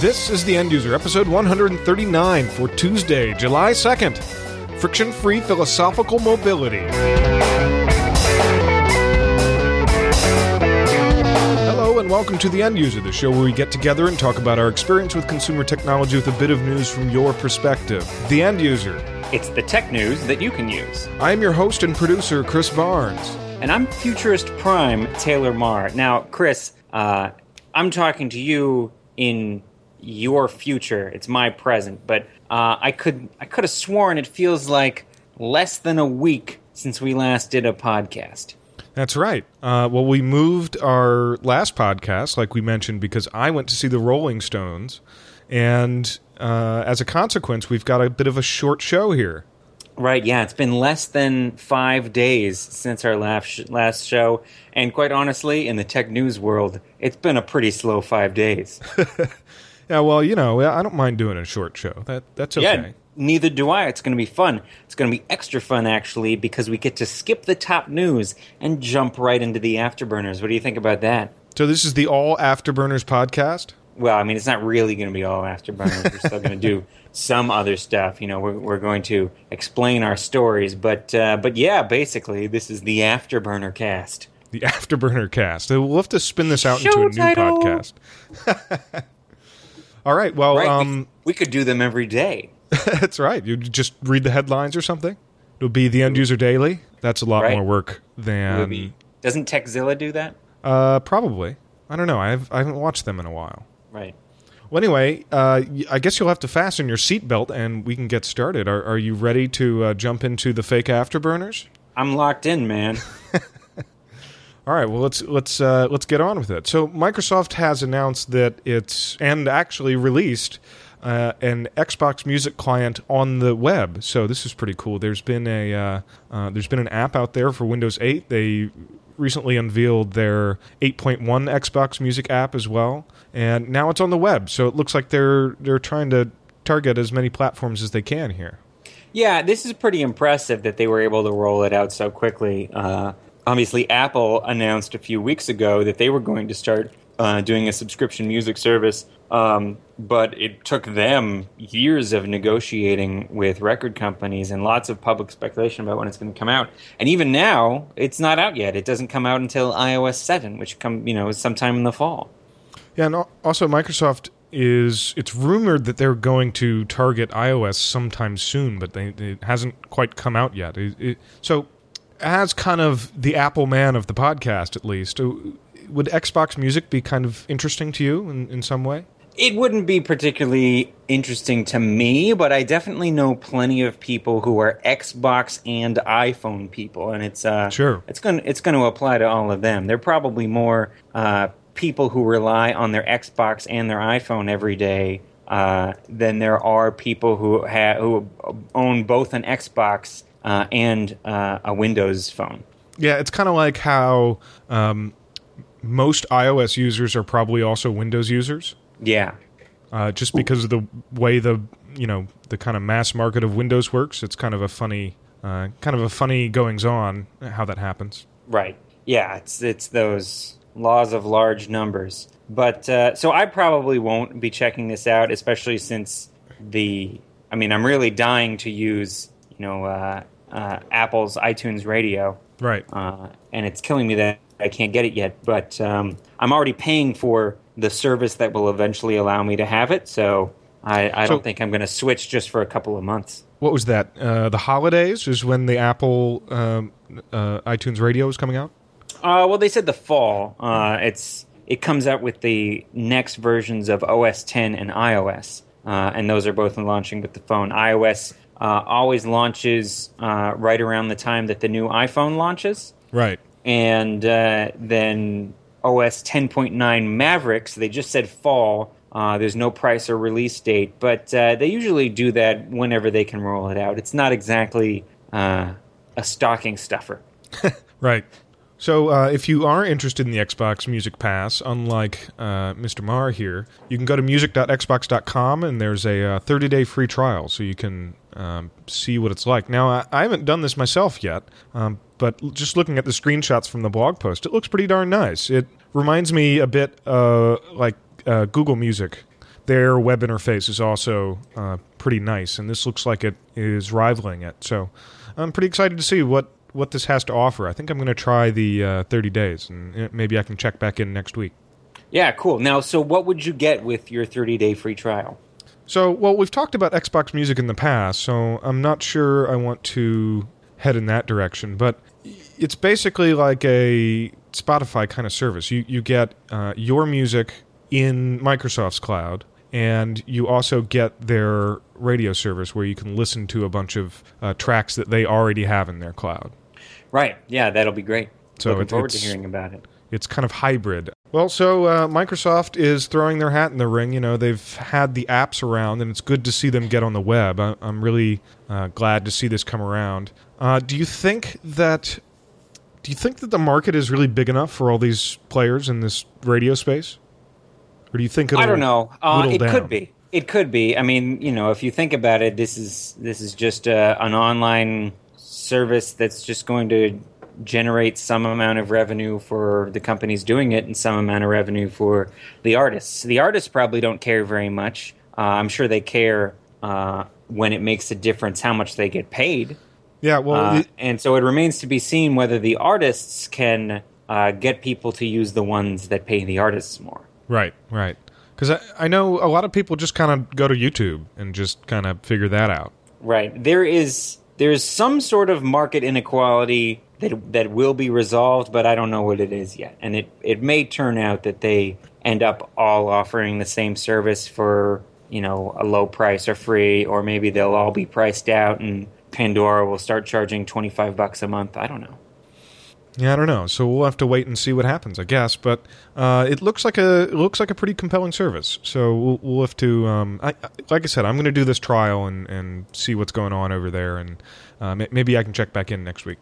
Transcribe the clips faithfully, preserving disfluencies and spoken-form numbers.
This is The End User, episode one thirty-nine for Tuesday, July second. Friction-free philosophical mobility. Hello and welcome to The End User, the show where we get together and talk about our experience with consumer technology with a bit of news from your perspective. The End User. It's the tech news that you can use. I am your host and producer, Chris Barnes. And I'm Futurist Prime, Taylor Marr. Now, Chris, uh, I'm talking to you in your future. It's my present, but uh, I could I could have sworn it feels like less than a week since we last did a podcast. That's right. Uh, well, we moved our last podcast, like we mentioned, because I went to see the Rolling Stones, and uh, as a consequence, we've got a bit of a short show here. Right, yeah, it's been less than five days since our last sh- last show, and quite honestly, in the tech news world, it's been a pretty slow five days. Yeah, well, you know, I don't mind doing a short show. That That's okay. Yeah, neither do I. It's going to be fun. It's going to be extra fun, actually, because we get to skip the top news and jump right into the Afterburners. What do you think about that? So this is the All Afterburners podcast? Well, I mean, it's not really going to be all Afterburners. We're still going to do some other stuff. You know, we're, we're going to explain our stories. But, uh, but yeah, basically, this is the Afterburner cast. The Afterburner cast. We'll have to spin this out Show into a title. new podcast. All right, well... Right, um, we, we could do them every day. That's right. You just read the headlines or something. It'll be the End User Daily. That's a lot Right. more work than... Be, doesn't Techzilla do that? Uh, probably. I don't know. I've, I haven't watched them in a while. Right. Well, anyway, uh, I guess you'll have to fasten your seatbelt and we can get started. Are, are you ready to uh, jump into the fake Afterburners? I'm locked in, man. All right, well let's let's uh, let's get on with it. So Microsoft has announced that it's and actually released uh, an Xbox Music client on the web. So this is pretty cool. There's been a uh, uh, there's been an app out there for Windows eight. They recently unveiled their eight point one Xbox Music app as well, and now it's on the web. So it looks like they're they're trying to target as many platforms as they can here. Yeah, this is pretty impressive that they were able to roll it out so quickly. Uh, Obviously, Apple announced a few weeks ago that they were going to start uh, doing a subscription music service, um, but it took them years of negotiating with record companies and lots of public speculation about when it's going to come out. And even now, it's not out yet. It doesn't come out until i O S seven, which come you know is sometime in the fall. Yeah, and also Microsoft is, it's rumored that they're going to target iOS sometime soon, but they, it hasn't quite come out yet. It, it, so... As kind of the Apple man of the podcast, at least, would Xbox Music be kind of interesting to you in, in some way? It wouldn't be particularly interesting to me, but I definitely know plenty of people who are Xbox and iPhone people, and it's uh, sure it's going it's going to apply to all of them. They're probably more uh, people who rely on their Xbox and their iPhone every day uh, than there are people who ha- who own both an Xbox Uh, and uh, a Windows phone. Yeah, it's kind of like how um, most iOS users are probably also Windows users. Yeah. Uh, just because of the way the you know the kind of mass market of Windows works, it's kind of a funny uh, kind of a funny goings on how that happens. Right. Yeah, it's it's those laws of large numbers. But uh, so I probably won't be checking this out, especially since the. I mean, I'm really dying to use you know. Uh, Uh, Apple's iTunes Radio, right? Uh, and it's killing me that I can't get it yet. But um, I'm already paying for the service that will eventually allow me to have it, so I, I so, don't think I'm going to switch just for a couple of months. What was that? Uh, the holidays is when the Apple um, uh, iTunes Radio is coming out. Uh, well, they said the fall. Uh, it's it comes out with the next versions of O S ten and iOS, uh, and those are both launching with the phone. iOS. Uh, always launches uh, right around the time that the new iPhone launches. Right. And uh, then O S ten point nine Mavericks, they just said fall. Uh, there's no price or release date, but uh, they usually do that whenever they can roll it out. It's not exactly uh, a stocking stuffer. Right. So uh, if you are interested in the Xbox Music Pass, unlike uh, Mister Marr here, you can go to music dot xbox dot com and there's a thirty-day free trial, so you can um, see what it's like. Now, I, I haven't done this myself yet, um, but just looking at the screenshots from the blog post, it looks pretty darn nice. It reminds me a bit uh, like uh, Google Music, their web interface is also uh, pretty nice, and this looks like it is rivaling it. So I'm pretty excited to see what, what this has to offer. I think I'm going to try the uh, thirty days, and maybe I can check back in next week. Yeah, cool. Now, so what would you get with your thirty-day free trial? So, well, we've talked about Xbox Music in the past, so I'm not sure I want to head in that direction. But it's basically like a Spotify kind of service. You you get uh, your music in Microsoft's cloud, and you also get their radio service where you can listen to a bunch of uh, tracks that they already have in their cloud. Right. Yeah, that'll be great. So Looking it, forward to it's- hearing about it. It's kind of hybrid. Well, so uh, Microsoft is throwing their hat in the ring. You know, they've had the apps around, and it's good to see them get on the web. I, I'm really uh, glad to see this come around. Uh, do you think that? Do you think that the market is really big enough for all these players in this radio space, or do you think it'll I don't know. Uh, whittle it down? could be. It could be. I mean, you know, if you think about it, this is this is just uh, an online service that's just going to generate some amount of revenue for the companies doing it and some amount of revenue for the artists. The artists probably don't care very much. Uh, I'm sure they care uh, when it makes a difference how much they get paid. Yeah, well, Uh, it- and so it remains to be seen whether the artists can uh, get people to use the ones that pay the artists more. right, right. Because I, I know a lot of people just kind of go to YouTube and just kind of figure that out. Right. There is there's some sort of market inequality that that will be resolved, but I don't know what it is yet. And it, it may turn out that they end up all offering the same service for, you know, a low price or free, or maybe they'll all be priced out and Pandora will start charging twenty-five bucks a month. I don't know. Yeah, I don't know. So we'll have to wait and see what happens, I guess. But uh, it looks like a it looks like a pretty compelling service. So we'll, we'll have to, um, I, like I said, I'm going to do this trial and, and see what's going on over there, and uh, maybe I can check back in next week.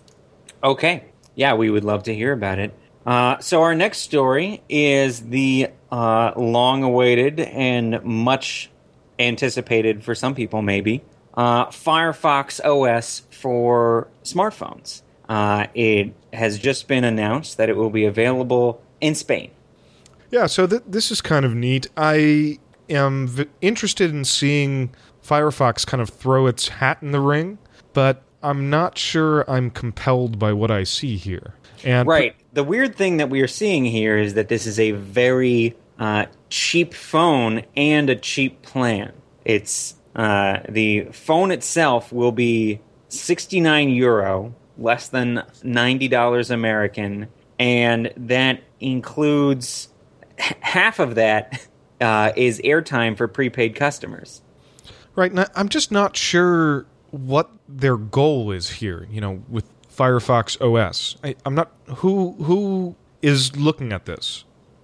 Okay. Yeah, we would love to hear about it. Uh, so our next story is the uh, long-awaited and much anticipated, for some people maybe, uh, Firefox O S for smartphones. Uh, it has just been announced that it will be available in Spain. Yeah, so th- this is kind of neat. I am v- interested in seeing Firefox kind of throw its hat in the ring, but I'm not sure I'm compelled by what I see here. And Right. The weird thing that we are seeing here is that this is a very uh, cheap phone and a cheap plan. It's uh, the phone itself will be sixty-nine euro, less than ninety dollars American, and that includes h- half of that uh, is airtime for prepaid customers. Right, and I- I'm just not sure what their goal is here, you know, with Firefox O S. I, I'm not... Who Who is looking at this?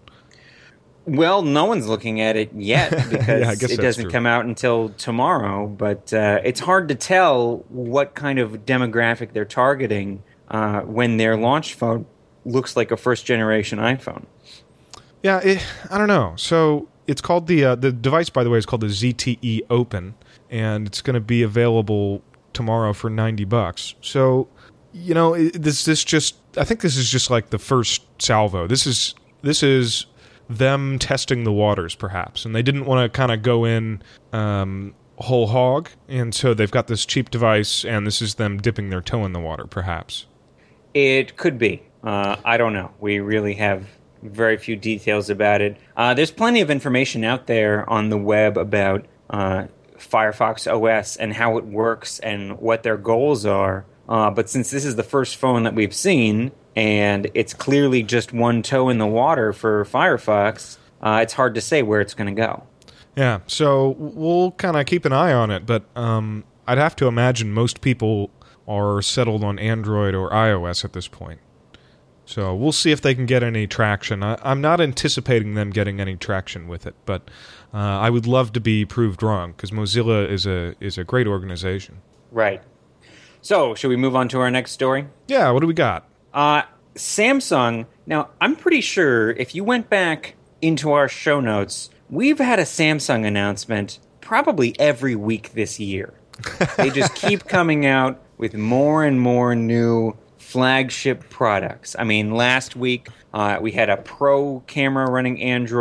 Well, no one's looking at it yet because Yeah, I guess it that's doesn't true. come out until tomorrow. But uh, it's hard to tell what kind of demographic they're targeting uh, when their launch phone looks like a first-generation iPhone. Yeah, it, I don't know. So it's called the... Uh, the device, by the way, is called the Z T E Open, and it's going to be available tomorrow for ninety bucks. So, you know, it- this this just... I think this is just like the first salvo. This is This is... them testing the waters, perhaps, and they didn't want to kind of go in um, whole hog, and so they've got this cheap device, and this is them dipping their toe in the water, perhaps. It could be. Uh, I don't know. We really have very few details about it. Uh, there's plenty of information out there on the web about uh, Firefox O S and how it works and what their goals are. Uh, but since this is the first phone that we've seen, and it's clearly just one toe in the water for Firefox, uh, it's hard to say where it's going to go. Yeah, so we'll kind of keep an eye on it, but um, I'd have to imagine most people are settled on Android or iOS at this point. So we'll see if they can get any traction. I, I'm not anticipating them getting any traction with it, but uh, I would love to be proved wrong, because Mozilla is a is a great organization. Right. So, should we move on to our next story? Yeah, what do we got? Uh, Samsung. Now, I'm pretty sure if you went back into our show notes, we've had a Samsung announcement probably every week this year. They just keep coming out with more and more new flagship products. I mean, last week uh, we had a Pro camera running Android.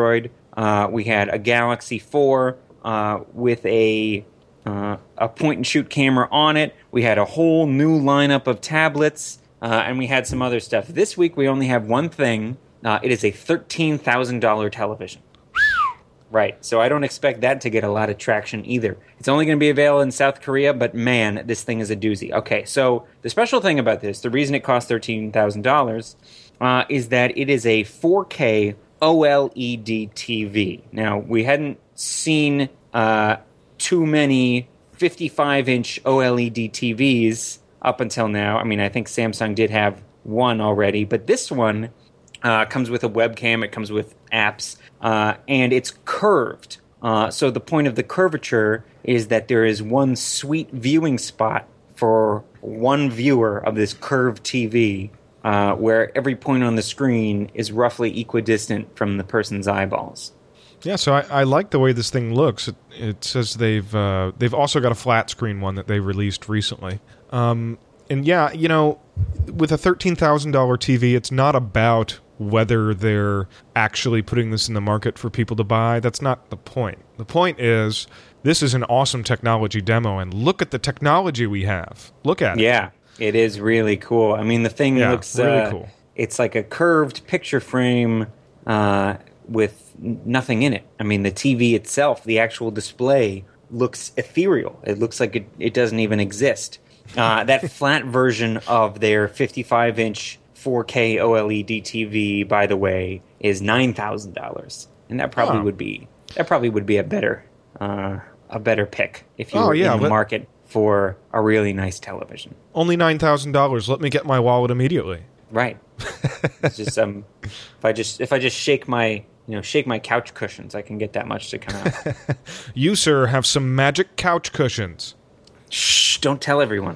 Uh, we had a Galaxy four uh, with a uh, a point-and-shoot camera on it. We had a whole new lineup of tablets, uh, and we had some other stuff. This week, we only have one thing. Uh, it is a thirteen thousand dollars television. Right, so I don't expect that to get a lot of traction either. It's only going to be available in South Korea, but man, this thing is a doozy. Okay, so the special thing about this, the reason it costs thirteen thousand dollars, uh, is that it is a four K OLED T V. Now, we hadn't seen uh, too many fifty-five inch OLED T Vs up until now. I mean, I think Samsung did have one already, but this one uh, comes with a webcam, it comes with apps, uh, and it's curved. Uh, so the point of the curvature is that there is one sweet viewing spot for one viewer of this curved T V, uh, where every point on the screen is roughly equidistant from the person's eyeballs. Yeah, so I, I like the way this thing looks. It, it says they've uh, they've also got a flat screen one that they released recently. Um, and yeah, you know, with a thirteen thousand dollars T V, it's not about whether they're actually putting this in the market for people to buy. That's not the point. The point is, this is an awesome technology demo, and look at the technology we have. Look at it. Yeah, it is really cool. I mean, the thing yeah, looks really uh, cool. It's like a curved picture frame uh, with n- nothing in it. I mean, the T V itself, the actual display, looks ethereal. It looks like it, it doesn't even exist. Uh, that flat version of their fifty-five inch four K OLED T V, by the way, is nine thousand dollars, and that probably oh. would be that probably would be a better uh, a better pick if you oh, were yeah, in the but market for a really nice television. Only nine thousand dollars. Let me get my wallet immediately. Right. It's just um, if I just if I just shake my you know shake my couch cushions, I can get that much to come out. You, sir, have some magic couch cushions. Shh! Don't tell everyone.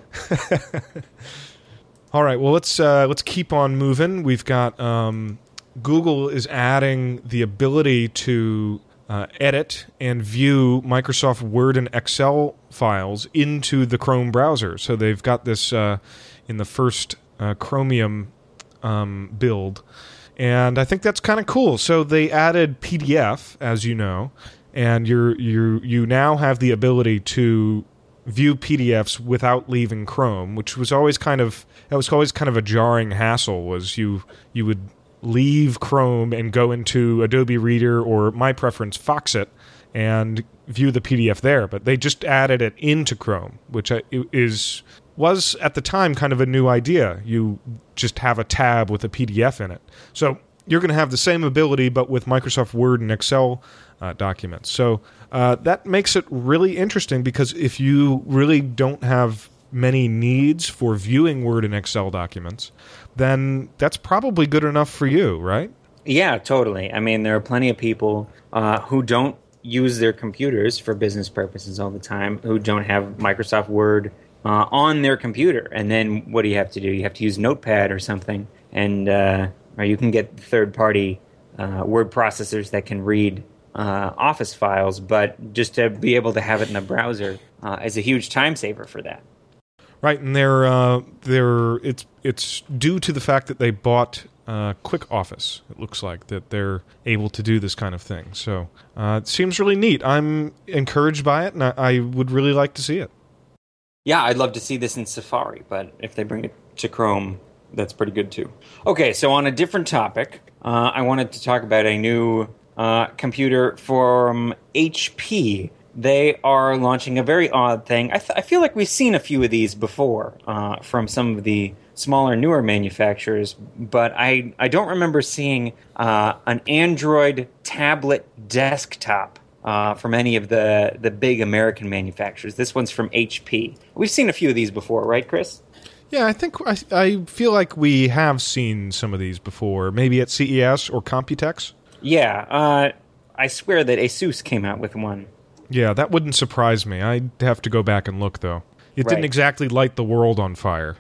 All right, well, let's uh, let's keep on moving. We've got um, Google is adding the ability to uh, edit and view Microsoft Word and Excel files into the Chrome browser. So they've got this uh, in the first uh, Chromium um, build, and I think that's kind of cool. So they added P D F, as you know, and you're you you now have the ability to view P D Fs without leaving Chrome, which was always kind of that was always kind of a jarring hassle. Was you you would leave Chrome and go into Adobe Reader or my preference Foxit and view the P D F there, but they just added it into Chrome, which is was at the time kind of a new idea. You just have a tab with a P D F in it, so you're going to have the same ability, but with Microsoft Word and Excel uh, documents. So uh, that makes it really interesting, because if you really don't have many needs for viewing Word and Excel documents, then that's probably good enough for you, right? Yeah, totally. I mean, there are plenty of people uh, who don't use their computers for business purposes all the time, who don't have Microsoft Word uh, on their computer. And then what do you have to do? You have to use Notepad or something, and uh, or you can get third-party uh, word processors that can read uh, Office files, but just to be able to have it in the browser uh, is a huge time saver for that. Right, and they're uh, they're it's it's due to the fact that they bought uh, Quick Office. It looks like that they're able to do this kind of thing. So uh, it seems really neat. I'm encouraged by it, and I, I would really like to see it. Yeah, I'd love to see this in Safari, but if they bring it to Chrome, that's pretty good too. Okay, so on a different topic, uh, I wanted to talk about a new uh, computer from H P. They are launching a very odd thing. I, th- I feel like we've seen a few of these before uh, from some of the smaller, newer manufacturers, but I, I don't remember seeing uh, an Android tablet desktop uh, from any of the, the big American manufacturers. This one's from H P. We've seen a few of these before, right, Chris? Yeah, I think I, I feel like we have seen some of these before, maybe at C E S or Computex. Yeah, uh, I swear that ASUS came out with one. Yeah, that wouldn't surprise me. I'd have to go back and look, though. It Right. didn't exactly light the world on fire.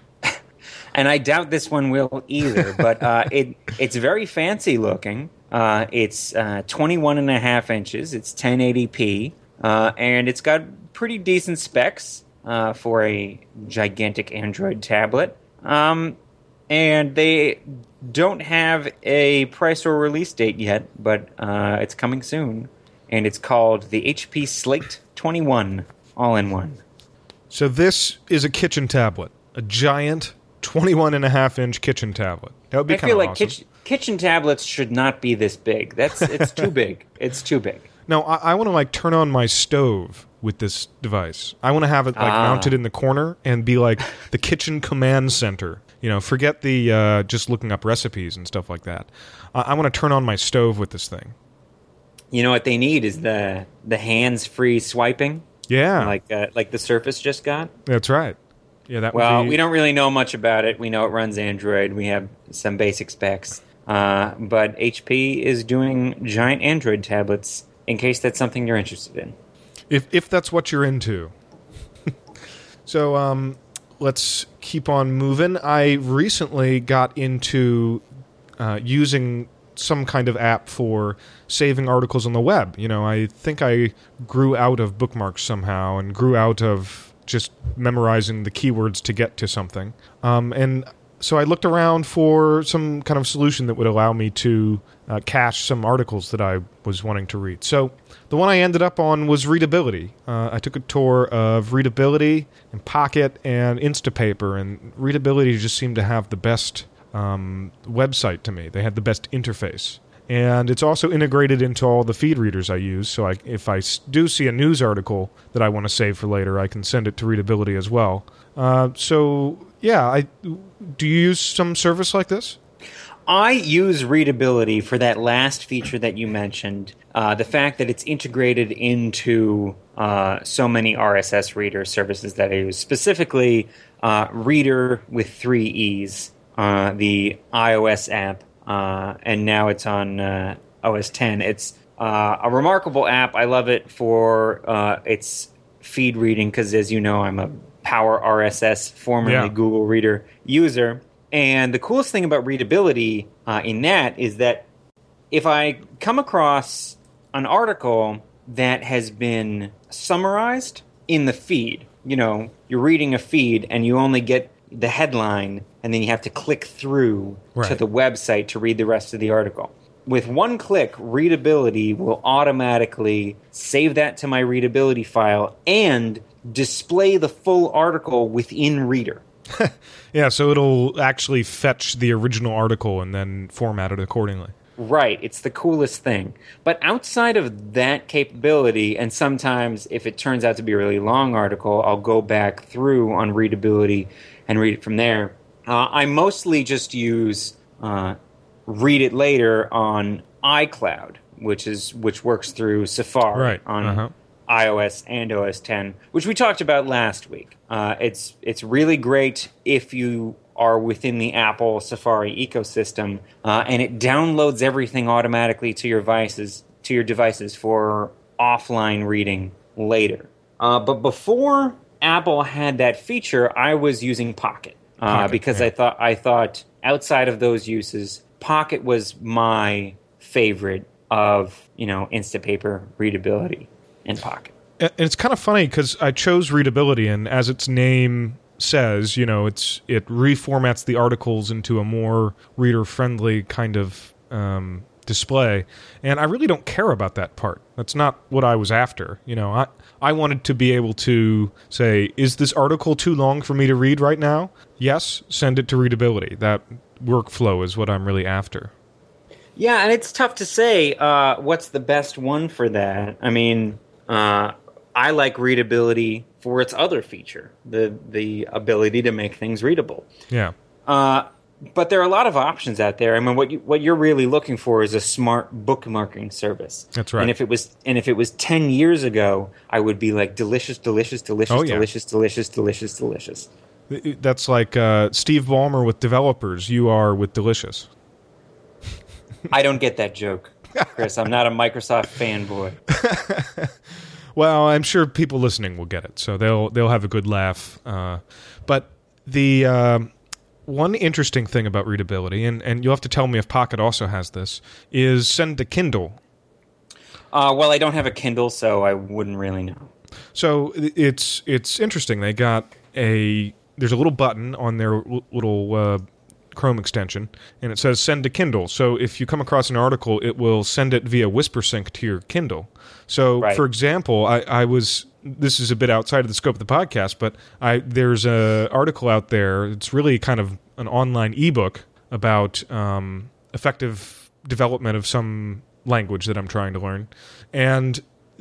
And I doubt this one will either, but uh, it it's very fancy looking. Uh, it's uh, twenty-one and a half inches. It's ten eighty p, uh, and it's got pretty decent specs uh, for a gigantic Android tablet. Um, and they don't have a price or release date yet, but uh, it's coming soon. And it's called the H P Slate twenty-one, all in one. So this is a kitchen tablet, a giant twenty-one and a half inch kitchen tablet. That would be I kind feel of like awesome. kitchen, kitchen tablets should not be this big. That's it's too big. It's too big. No, I, I want to like turn on my stove with this device. I want to have it like Ah. mounted in the corner and be like the kitchen command center. You know, forget the uh, just looking up recipes and stuff like that. I, I want to turn on my stove with this thing. You know what they need is the the hands-free swiping, Yeah, like uh, like the Surface just got. that's right. Yeah, that Well, would be. we don't really know much about it. We know it runs Android. We have some basic specs. Uh, but H P is doing giant Android tablets in case that's something you're interested in. If if that's what you're into. So um, let's keep on moving. I recently got into uh, using some kind of app for saving articles on the web. You know, I think I grew out of bookmarks somehow and grew out of just memorizing the keywords to get to something. Um, and so I looked around for some kind of solution that would allow me to uh, cache some articles that I was wanting to read. So the one I ended up on was Readability. Uh, I took a tour of Readability and Pocket and Instapaper, and Readability just seemed to have the best um, website to me. They had the best interface. And it's also integrated into all the feed readers I use, so I, if I s- do see a news article that I want to save for later, I can send it to Readability as well. Uh, so, yeah, I, do you use some service like this? I use Readability for that last feature that you mentioned. Uh, the fact that it's integrated into uh, so many R S S reader services that I use, specifically uh, Reader with three E's, uh, the iOS app. Uh, and now it's on uh, O S ten. It's uh, a remarkable app. I love it for uh, its feed reading because, as you know, I'm a Power R S S, formerly Yeah. Google Reader user. And the coolest thing about Readability uh, in that is that if I come across an article that has been summarized in the feed, you know, you're reading a feed and you only get the headline and then you have to click through Right. to the website to read the rest of the article. With one click, Readability will automatically save that to my Readability file and display the full article within Reader. Yeah, so it'll actually fetch the original article and then format it accordingly. Right, it's the coolest thing. But outside of that capability, and sometimes if it turns out to be a really long article, I'll go back through on Readability and read it from there. Uh, I mostly just use uh, Read It Later on iCloud, which is which works through Safari Right, on uh-huh. iOS and O S ten, which we talked about last week. Uh, it's it's really great if you are within the Apple Safari ecosystem, uh, and it downloads everything automatically to your devices to your devices for offline reading later. Uh, but before Apple had that feature, I was using Pocket, uh, Pocket, because yeah. I thought I thought outside of those uses, Pocket was my favorite of you know Instapaper, Readability, and Pocket. And it's kind of funny because I chose Readability, and as its name says, you know, it's it reformats the articles into a more reader-friendly kind of um, display. And I really don't care about that part. That's not what I was after. You know, I I wanted to be able to say, is this article too long for me to read right now? Yes, send it to Readability. That workflow is what I'm really after. Yeah, and it's tough to say uh, what's the best one for that. I mean, uh, I like Readability for its other feature, the the ability to make things readable. Yeah. Uh, but there are a lot of options out there. I mean, what you, what you're really looking for is a smart bookmarking service. That's right. And if it was and if it was ten years ago, I would be like delicious, delicious, delicious, Oh, yeah. delicious, delicious, delicious, delicious. That's like uh, Steve Ballmer with developers. You are with Delicious. I don't get that joke, Chris. I'm not a Microsoft fanboy. Well, I'm sure people listening will get it, so they'll they'll have a good laugh. Uh, but the um one interesting thing about Readability, and, and you'll have to tell me if Pocket also has this, is send to Kindle. Uh, well, I don't have a Kindle, so I wouldn't really know. So it's it's interesting. They got a there's a little button on their l- little uh, Chrome extension, and it says send to Kindle. So if you come across an article, it will send it via WhisperSync to your Kindle. So, right. for example, I, I was... This is a bit outside of the scope of the podcast, but I there's an article out there. It's really kind of an online ebook about um, effective development of some language that I'm trying to learn. And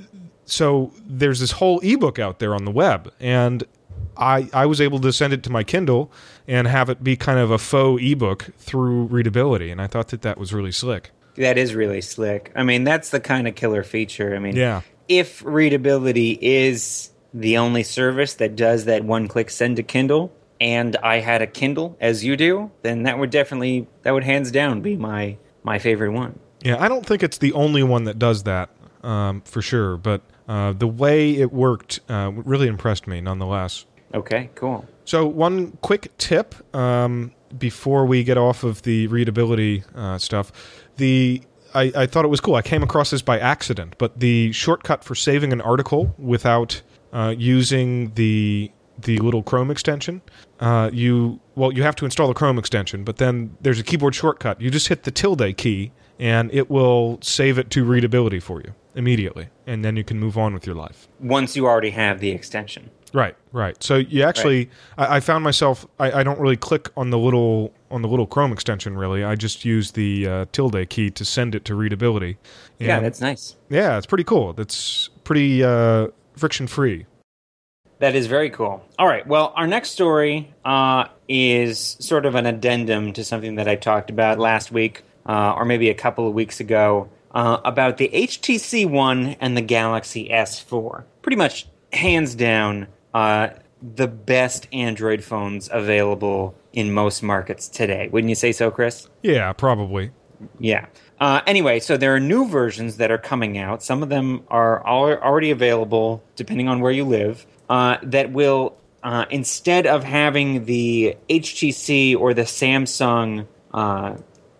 so there's this whole ebook out there on the web, and I, I was able to send it to my Kindle and have it be kind of a faux ebook through Readability, and I thought that that was really slick. That is really slick. I mean, that's the kind of killer feature. I mean, yeah. If Readability is the only service that does that one-click send to Kindle, and I had a Kindle as you do, then that would definitely, that would hands down be my, my favorite one. Yeah, I don't think it's the only one that does that, um, for sure, but uh, the way it worked uh, really impressed me nonetheless. Okay, cool. So one quick tip um, before we get off of the Readability uh, stuff. The I, I thought it was cool. I came across this by accident, but the shortcut for saving an article without uh, using the the little Chrome extension, uh, you well you have to install the Chrome extension, but then there's a keyboard shortcut. You just hit the tilde key, and it will save it to Readability for you immediately, and then you can move on with your life. Once you already have the extension. Right, right. So you actually, right. I, I found myself, I, I don't really click on the little on the little Chrome extension. Really, I just use the uh, tilde key to send it to Readability. And yeah, that's nice. Yeah, it's pretty cool. That's pretty uh, friction free. That is very cool. All right. Well, our next story uh, is sort of an addendum to something that I talked about last week, uh, or maybe a couple of weeks ago, uh, about the H T C One and the Galaxy S four. Pretty much hands down. Uh, the best Android phones available in most markets today. Wouldn't you say so, Chris? Yeah, probably. Yeah. Uh, anyway, so there are new versions that are coming out. Some of them are al- already available, depending on where you live, uh, that will, uh, instead of having the H T C or the Samsung uh,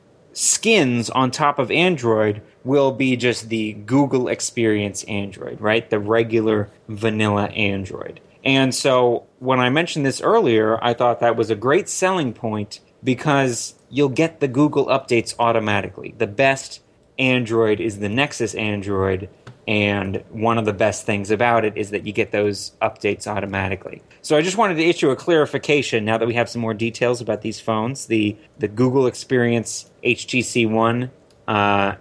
skins on top of Android, will be just the Google Experience Android, right? The regular vanilla Android. And so when I mentioned this earlier, I thought that was a great selling point because you'll get the Google updates automatically. The best Android is the Nexus Android, and one of the best things about it is that you get those updates automatically. So I just wanted to issue a clarification now that we have some more details about these phones. The, the Google Experience H T C One uh,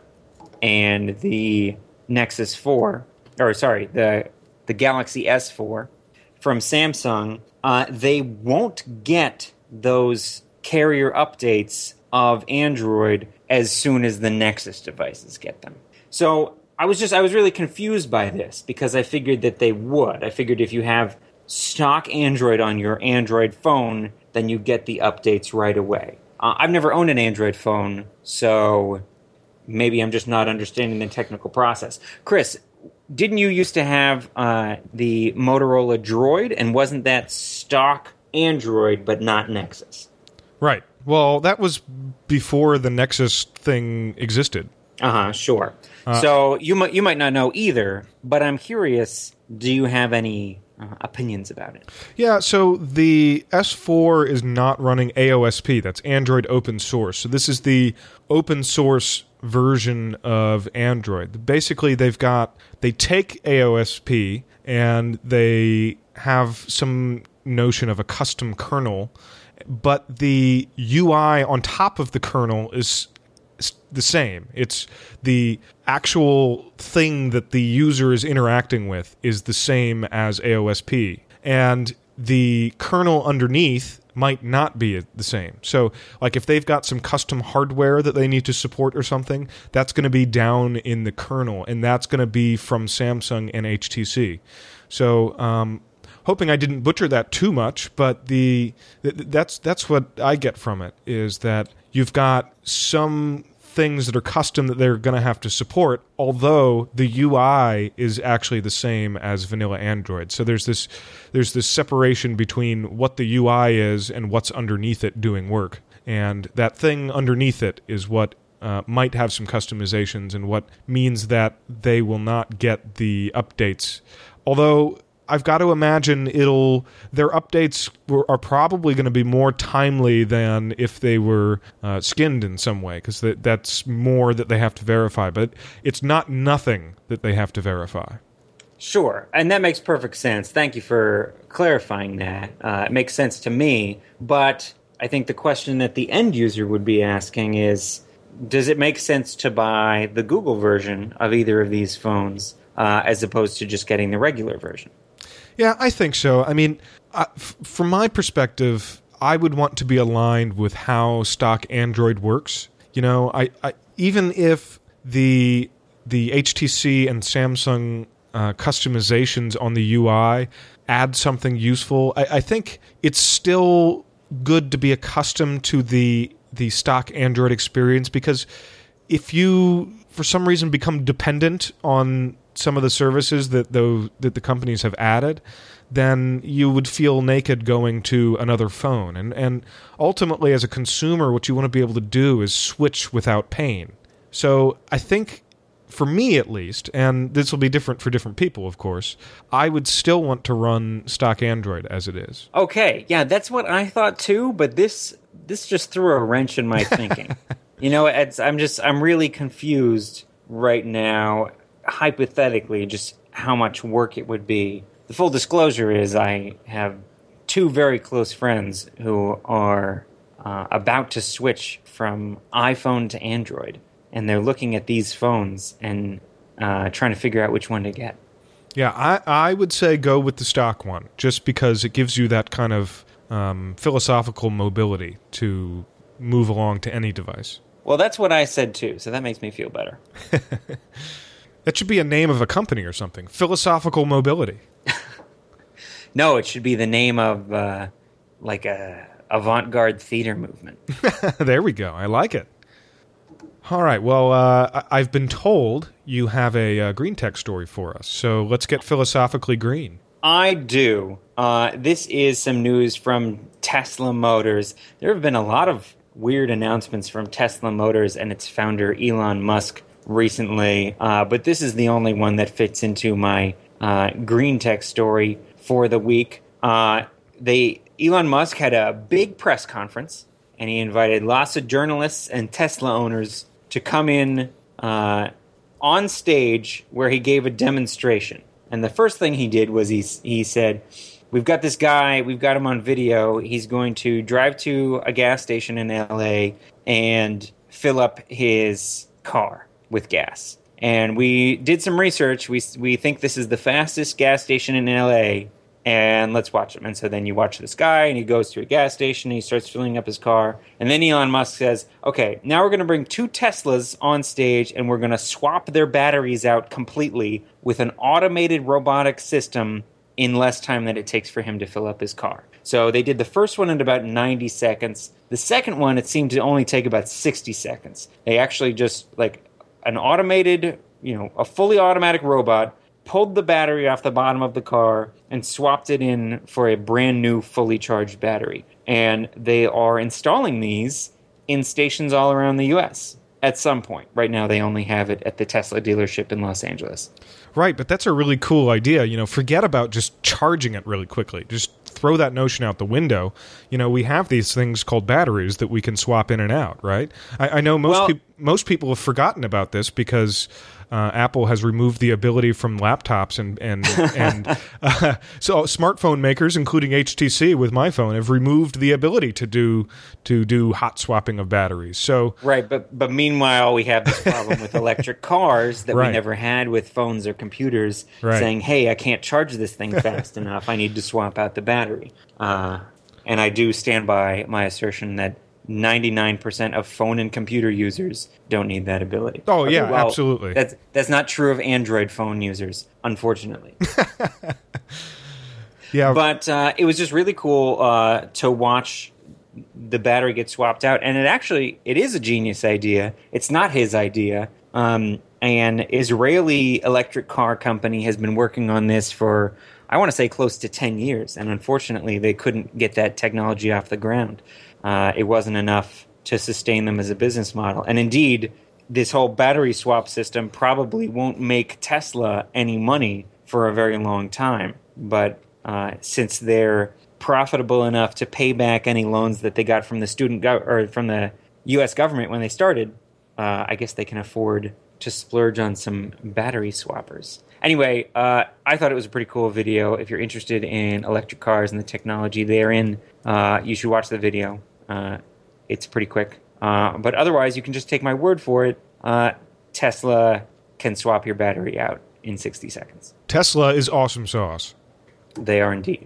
and the Nexus four, or sorry, the, the Galaxy S four, from Samsung, uh, they won't get those carrier updates of Android as soon as the Nexus devices get them. So I was just I was really confused by this because I figured that they would. I figured if you have stock Android on your Android phone, then you get the updates right away. Uh, I've never owned an Android phone, so maybe I'm just not understanding the technical process. Chris, didn't you used to have uh, the Motorola Droid, and wasn't that stock Android but not Nexus? Right. Well, that was before the Nexus thing existed. Uh-huh, sure. Uh, so you might you might not know either, but I'm curious, do you have any uh, opinions about it? Yeah, so the S four is not running A O S P. That's Android Open Source. So this is the open source version of Android. Basically, they've got they take A O S P and they have some notion of a custom kernel, but the U I on top of the kernel is the same. It's the actual thing that the user is interacting with is the same as A O S P. And the kernel underneath might not be the same. So, like, if they've got some custom hardware that they need to support or something, that's going to be down in the kernel, and that's going to be from Samsung and H T C. So, um, hoping I didn't butcher that too much, but the that's that's what I get from it, is that you've got some things that are custom that they're going to have to support, although the U I is actually the same as vanilla Android. So there's this there's this separation between what the U I is and what's underneath it doing work. And that thing underneath it is what uh, might have some customizations and what means that they will not get the updates. Although I've got to imagine it'll their updates were, are probably going to be more timely than if they were uh, skinned in some way, because that, that's more that they have to verify. But it's not nothing that they have to verify. Sure, and that makes perfect sense. Thank you for clarifying that. Uh, it makes sense to me, but I think the question that the end user would be asking is, does it make sense to buy the Google version of either of these phones uh, as opposed to just getting the regular version? Yeah, I think so. I mean, uh, f- from my perspective, I would want to be aligned with how stock Android works. You know, I, I even if the the H T C and Samsung uh, customizations on the U I add something useful, I, I think it's still good to be accustomed to the the stock Android experience, because if you, for some reason, become dependent on some of the services that the, that the companies have added, then you would feel naked going to another phone. And, and ultimately, as a consumer, what you want to be able to do is switch without pain. So I think, for me at least, and this will be different for different people, of course, I would still want to run stock Android as it is. Okay, yeah, that's what I thought too, but this this just threw a wrench in my thinking. You know, it's, I'm just, I'm really confused right now, hypothetically, just how much work it would be. The full disclosure is I have two very close friends who are uh, about to switch from iPhone to Android, and they're looking at these phones and uh, trying to figure out which one to get. Yeah, I, I would say go with the stock one, just because it gives you that kind of um, philosophical mobility to move along to any device. Well, that's what I said too, so that makes me feel better. That should be a name of a company or something. Philosophical mobility. No, it should be the name of uh, like a avant-garde theater movement. There we go. I like it. All right. Well, uh, I've been told you have a uh, green tech story for us, so let's get philosophically green. I do. Uh, this is some news from Tesla Motors. There have been a lot of weird announcements from Tesla Motors and its founder, Elon Musk, recently, uh, but this is the only one that fits into my uh, green tech story for the week. Uh, they Elon Musk had a big press conference, and he invited lots of journalists and Tesla owners to come in uh, on stage where he gave a demonstration. And the first thing he did was he he said, we've got this guy, we've got him on video. He's going to drive to a gas station in L A and fill up his car with gas. And we did some research. We we think this is the fastest gas station in L A, and let's watch him. And so then you watch this guy, and he goes to a gas station, and he starts filling up his car. And then Elon Musk says, okay, now we're going to bring two Teslas on stage, and we're going to swap their batteries out completely with an automated robotic system in less time than it takes for him to fill up his car. So they did the first one in about ninety seconds. The second one, it seemed to only take about sixty seconds. They actually just, like, an automated, you know, a fully automatic robot pulled the battery off the bottom of the car and swapped it in for a brand new fully charged battery. And they are installing these in stations all around the U S at some point. Right now they only have it at the Tesla dealership in Los Angeles. Right, but that's a really cool idea. You know, forget about just charging it really quickly. Just throw that notion out the window. You know, we have these things called batteries that we can swap in and out, right? I, I know most, well, peop- most people have forgotten about this because uh, Apple has removed the ability from laptops, and and and uh, so smartphone makers, including H T C with my phone, have removed the ability to do to do hot swapping of batteries. So right, but but meanwhile, we have this problem with electric cars that right. we never had with phones or computers, right. saying, "Hey, I can't charge this thing fast enough. I need to swap out the battery." Uh, and I do stand by my assertion that ninety-nine percent of phone and computer users don't need that ability. Oh, yeah, well, absolutely. That's that's not true of Android phone users, unfortunately. Yeah, but uh, it was just really cool uh, to watch the battery get swapped out, and it actually it is a genius idea. It's not his idea. Um, an Israeli electric car company has been working on this for, I want to say, close to ten years, and unfortunately, they couldn't get that technology off the ground. Uh, it wasn't enough to sustain them as a business model. And indeed, this whole battery swap system probably won't make Tesla any money for a very long time. but uh, since they're profitable enough to pay back any loans that they got from the student gov- or from the U S government when they started, uh, I guess they can afford to splurge on some battery swappers. Anyway, uh, I thought it was a pretty cool video. If you're interested in electric cars and the technology therein, uh, you should watch the video. Uh, it's pretty quick. Uh, but otherwise, you can just take my word for it. Uh, Tesla can swap your battery out in sixty seconds. Tesla is awesome sauce. They are indeed.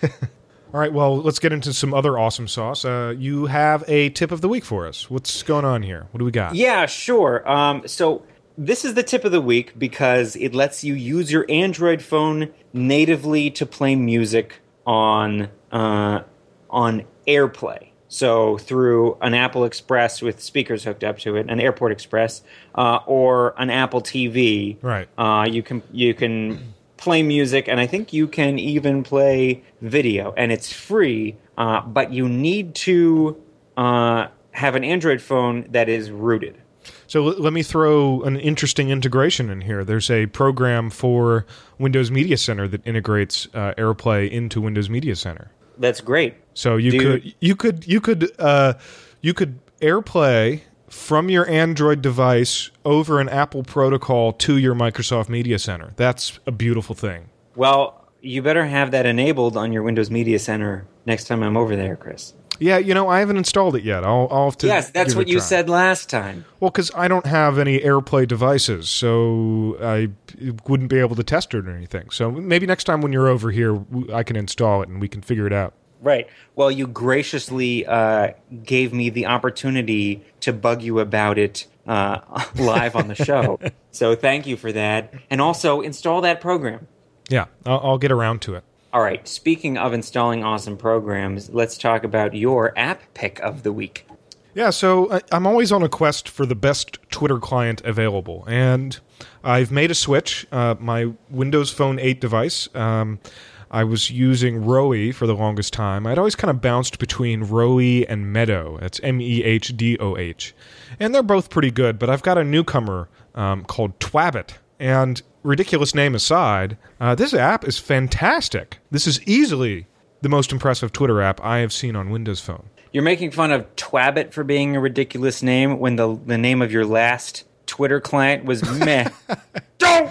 All right, well, let's get into some other awesome sauce. Uh, you have a tip of the week for us. What's going on here? What do we got? Yeah, sure. Um, so this is the tip of the week because it lets you use your Android phone natively to play music on uh, on AirPlay. So through an Apple Express with speakers hooked up to it, an Airport Express, uh, or an Apple T V. Right. Uh, you can you can play music, and I think you can even play video, and it's free. Uh, but you need to uh, have an Android phone that is rooted. So l- let me throw an interesting integration in here. There's a program for Windows Media Center that integrates uh, AirPlay into Windows Media Center. That's great. So you Do could you could you could uh, you could AirPlay from your Android device over an Apple protocol to your Microsoft Media Center. That's a beautiful thing. Well, you better have that enabled on your Windows Media Center next time I'm over there, Chris. Yeah, you know, I haven't installed it yet. I'll, I'll have to. Yes, that's give it what a you try. said last time. Well, because I don't have any AirPlay devices, so I wouldn't be able to test it or anything. So maybe next time when you're over here, I can install it and we can figure it out. Right. Well, you graciously uh, gave me the opportunity to bug you about it uh, live on the show. So thank you for that. And also install that program. Yeah, I'll, I'll get around to it. All right. Speaking of installing awesome programs, let's talk about your app pick of the week. Yeah, so I- I'm always on a quest for the best Twitter client available, and I've made a switch. Uh, my Windows Phone eight device, um, I was using Rowie for the longest time. I'd always kind of bounced between Rowie and Meadow. That's M E H D O H. And they're both pretty good, but I've got a newcomer um, called Twabbit. And ridiculous name aside, uh, this app is fantastic. This is easily the most impressive Twitter app I have seen on Windows Phone. You're making fun of Twabbit for being a ridiculous name when the the name of your last Twitter client was meh. Don't!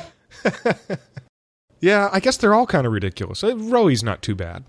Yeah, I guess they're all kind of ridiculous. Uh, Rowie's not too bad.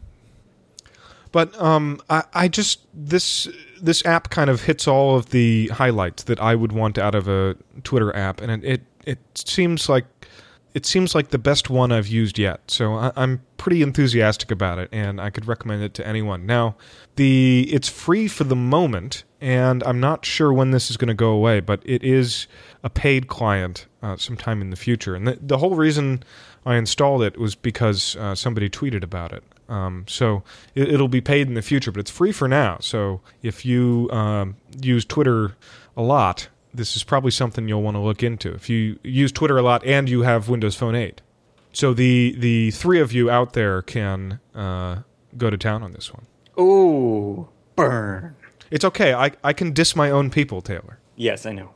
But um, I, I just, this this app kind of hits all of the highlights that I would want out of a Twitter app, and it, it, it seems like it seems like the best one I've used yet. So I, I'm pretty enthusiastic about it, and I could recommend it to anyone. Now, the it's free for the moment, and I'm not sure when this is going to go away, but it is a paid client uh, sometime in the future. And the, the whole reason I installed it was because uh, somebody tweeted about it. Um, so it, it'll be paid in the future, but it's free for now. So if you um, use Twitter a lot, this is probably something you'll want to look into. If you use Twitter a lot and you have Windows Phone eight. So the, the three of you out there can uh, go to town on this one. Ooh, burn. It's okay. I, I can diss my own people, Taylor. Yes, I know.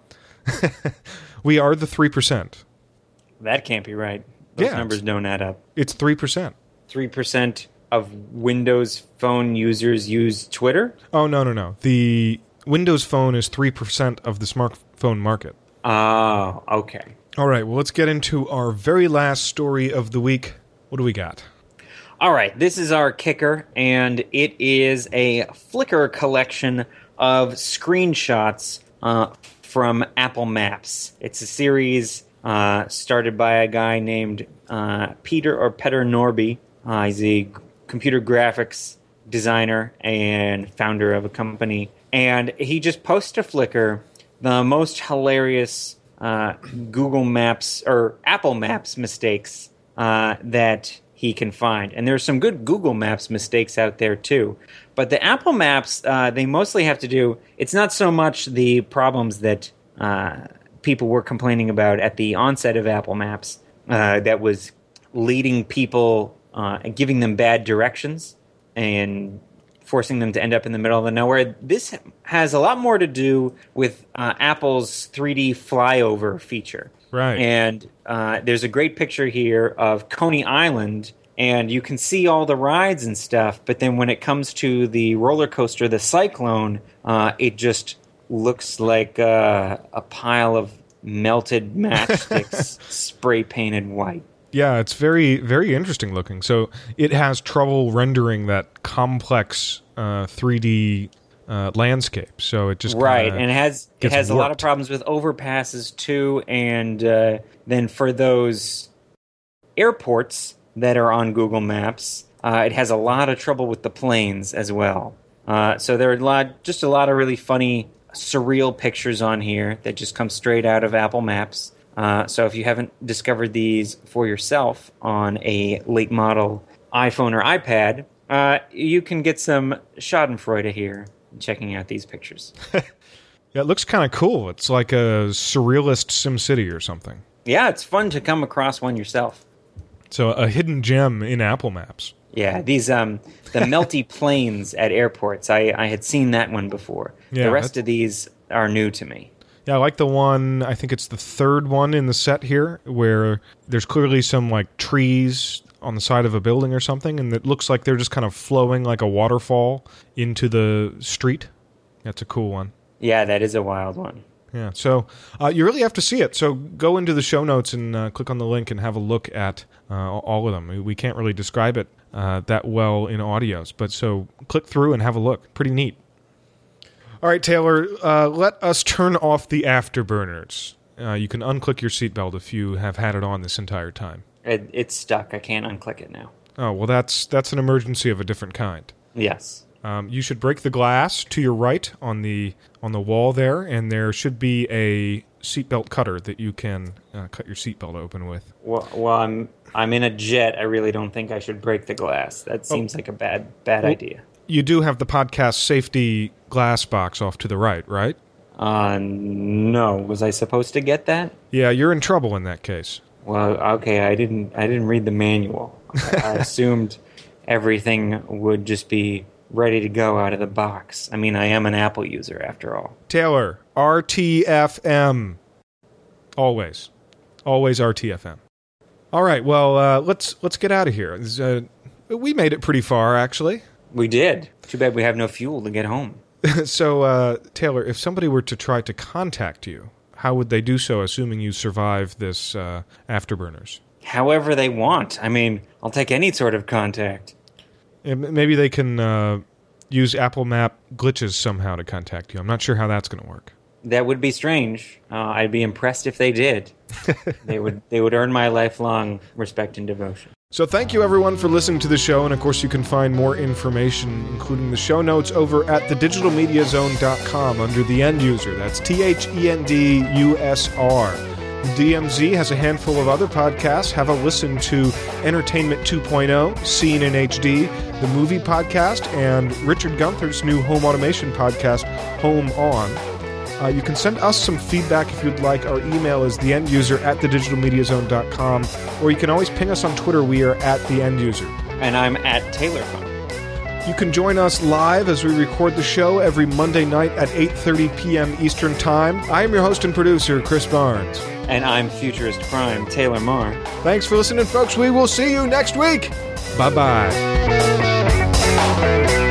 We are the three percent. That can't be right. Those Yeah, numbers don't add up. It's three percent. three percent of Windows Phone users use Twitter? Oh, no, no, no. The Windows Phone is three percent of the smartphone market. Oh, okay. All right, well, let's get into our very last story of the week. What do we got? All right, this is our kicker, and it is a Flickr collection of screenshots uh, from Apple Maps. It's a series uh, started by a guy named uh, Peter or Petter Norby. Uh, he's a g- computer graphics designer and founder of a company. And he just posts to Flickr the most hilarious uh, Google Maps or Apple Maps mistakes uh, that he can find. And there's some good Google Maps mistakes out there too. But the Apple Maps, uh, they mostly have to do, it's not so much the problems that uh, people were complaining about at the onset of Apple Maps uh, that was leading people uh, and giving them bad directions and forcing them to end up in the middle of the nowhere. This has a lot more to do with uh, Apple's three D flyover feature. Right. And uh, there's a great picture here of Coney Island, and you can see all the rides and stuff, but then when it comes to the roller coaster, the Cyclone, uh, it just looks like uh, a pile of melted matchsticks spray painted white. Yeah, it's very, very interesting looking. So it has trouble rendering that complex uh, three D uh, landscape. So it just right, and it has it has warped. a lot of problems with overpasses too. And uh, then for those airports that are on Google Maps, uh, it has a lot of trouble with the planes as well. Uh, so there are a lot, just a lot of really funny, surreal pictures on here that just come straight out of Apple Maps. Uh, so if you haven't discovered these for yourself on a late model iPhone or iPad, uh, you can get some schadenfreude here checking out these pictures. Yeah, it looks kind of cool. It's like a surrealist SimCity or something. Yeah, it's fun to come across one yourself. So a hidden gem in Apple Maps. Yeah, these um the melty planes at airports. I, I had seen that one before. Yeah, the rest that's- of these are new to me. Yeah, I like the one, I think it's the third one in the set here, where there's clearly some like trees on the side of a building or something, and it looks like they're just kind of flowing like a waterfall into the street. That's a cool one. Yeah, that is a wild one. Yeah, so uh, you really have to see it. So go into the show notes and uh, click on the link and have a look at uh, all of them. We can't really describe it uh, that well in audios, but so click through and have a look. Pretty neat. All right, Taylor, uh, let us turn off the afterburners. Uh, you can unclick your seatbelt if you have had it on this entire time. It, it's stuck. I can't unclick it now. Oh, well, that's that's an emergency of a different kind. Yes. Um, you should break the glass to your right on the on the wall there, and there should be a seatbelt cutter that you can uh, cut your seatbelt open with. Well, well, I'm I'm in a jet. I really don't think I should break the glass. That seems oh. like a bad bad well, idea. You do have the podcast safety glass box off to the right, right? Uh, no. Was I supposed to get that? Yeah, you're in trouble in that case. Well, okay, I didn't I didn't read the manual. I assumed everything would just be ready to go out of the box. I mean, I am an Apple user after all. Taylor, R T F M. Always. Always R T F M. All right, well, uh, let's let's get out of here. Uh, we made it pretty far, actually. We did. Too bad we have no fuel to get home. So, uh, Taylor, if somebody were to try to contact you, how would they do so, assuming you survive this uh, afterburners? However they want. I mean, I'll take any sort of contact. And maybe they can uh, use Apple Map glitches somehow to contact you. I'm not sure how that's going to work. That would be strange. Uh, I'd be impressed if they did. they would they would earn my lifelong respect and devotion. So thank you, everyone, for listening to the show. And, of course, you can find more information, including the show notes, over at the digital media zone dot com under the end user. That's T H E N D U S R. D M Z has a handful of other podcasts. Have a listen to Entertainment two point oh, Seen in H D, the movie podcast, and Richard Gunther's new home automation podcast, Home On. Uh, you can send us some feedback if you'd like. Our email is theenduser at the digital media zone dot com, or you can always ping us on Twitter. We are at theenduser. And I'm at TaylorPhone. You can join us live as we record the show every Monday night at eight thirty p.m. Eastern Time. I am your host and producer, Chris Barnes. And I'm Futurist Prime, Taylor Marr. Thanks for listening, folks. We will see you next week. Bye-bye.